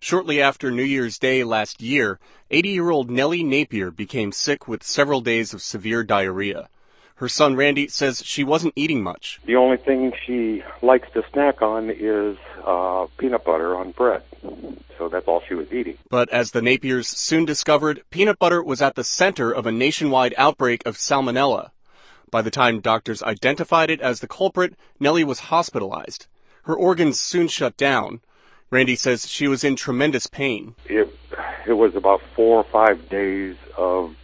Shortly after New Year's Day last year, 80-year-old Nellie Napier became sick with several days of severe diarrhea. Her son Randy says she wasn't eating much. The only thing she likes to snack on is peanut butter on bread. So that's all she was eating. But as the Napiers soon discovered, peanut butter was at the center of a nationwide outbreak of salmonella. By the time doctors identified it as the culprit, Nellie was hospitalized. Her organs soon shut down. Randy says she was in tremendous pain. It was about 4 or 5 days of,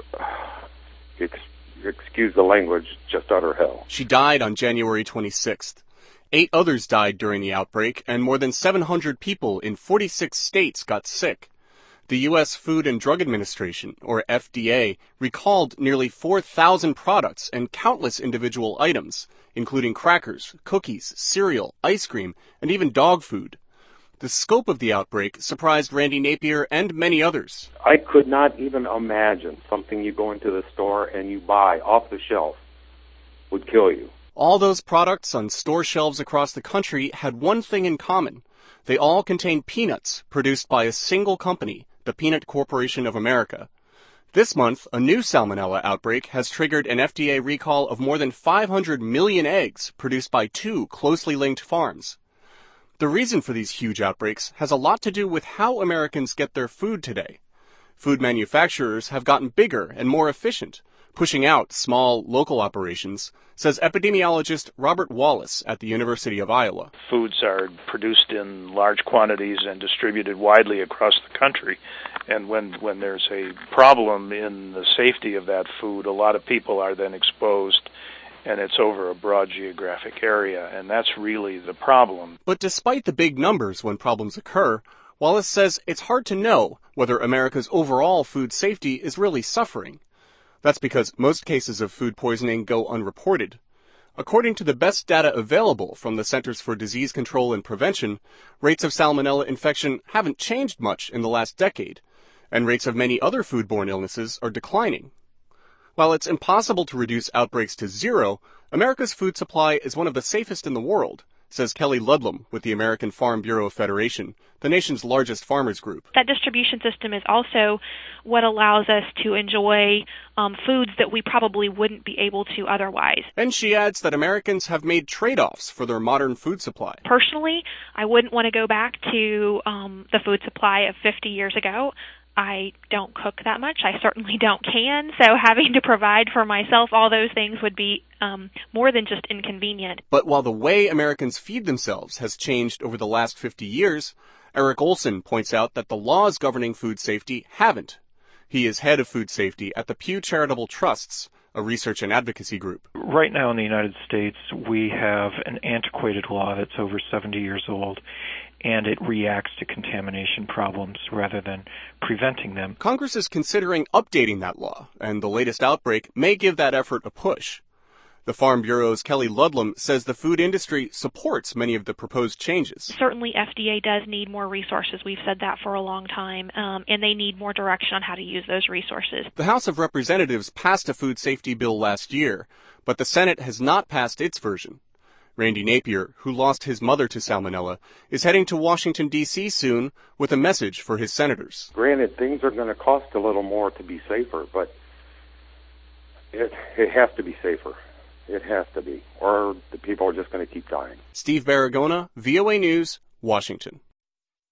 excuse the language, just utter hell. She died on January 26th. 8 others died during the outbreak, and more than 700 people in 46 states got sick. The U.S. Food and Drug Administration, or FDA, recalled nearly 4,000 products and countless individual items, including crackers, cookies, cereal, ice cream, and even dog food. The scope of the outbreak surprised Randy Napier and many others. I could not even imagine something you go into the store and you buy off the shelf would kill you. All those products on store shelves across the country had one thing in common. They all contained peanuts produced by a single company, the Peanut Corporation of America. This month, a new salmonella outbreak has triggered an FDA recall of more than 500 million eggs produced by 2 closely linked farms. The reason for these huge outbreaks has a lot to do with how Americans get their food today. Food manufacturers have gotten bigger and more efficient, pushing out small, local operations, says epidemiologist Robert Wallace at the University of Iowa. Foods are produced in large quantities and distributed widely across the country. And when there's a problem in the safety of that food, a lot of people are then exposed, and it's over a broad geographic area, and that's really the problem. But despite the big numbers when problems occur, Wallace says it's hard to know whether America's overall food safety is really suffering. That's because most cases of food poisoning go unreported. According to the best data available from the Centers for Disease Control and Prevention, rates of salmonella infection haven't changed much in the last decade, and rates of many other foodborne illnesses are declining. While it's impossible to reduce outbreaks to zero, America's food supply is one of the safest in the world, says Kelly Ludlam with the American Farm Bureau Federation, the nation's largest farmers group. That distribution system is also what allows us to enjoy foods that we probably wouldn't be able to otherwise. And she adds that Americans have made trade-offs for their modern food supply. Personally, I wouldn't want to go back to the food supply of 50 years ago. I don't cook that much. I certainly don't can. So having to provide for myself all those things would be more than just inconvenient. But while the way Americans feed themselves has changed over the last 50 years, Eric Olson points out that the laws governing food safety haven't. He is head of food safety at the Pew Charitable Trusts, a research and advocacy group. Right now in the United States, we have an antiquated law that's over 70 years old, and it reacts to contamination problems rather than preventing them. Congress is considering updating that law, and the latest outbreak may give that effort a push. The Farm Bureau's Kelly Ludlam says the food industry supports many of the proposed changes. Certainly FDA does need more resources. We've said that for a long time, and they need more direction on how to use those resources. The House of Representatives passed a food safety bill last year, but the Senate has not passed its version. Randy Napier, who lost his mother to salmonella, is heading to Washington, D.C. soon with a message for his senators. Granted, things are going to cost a little more to be safer, but it has to be safer. It has to be, or the people are just going to keep dying. Steve Baragona, VOA News, Washington.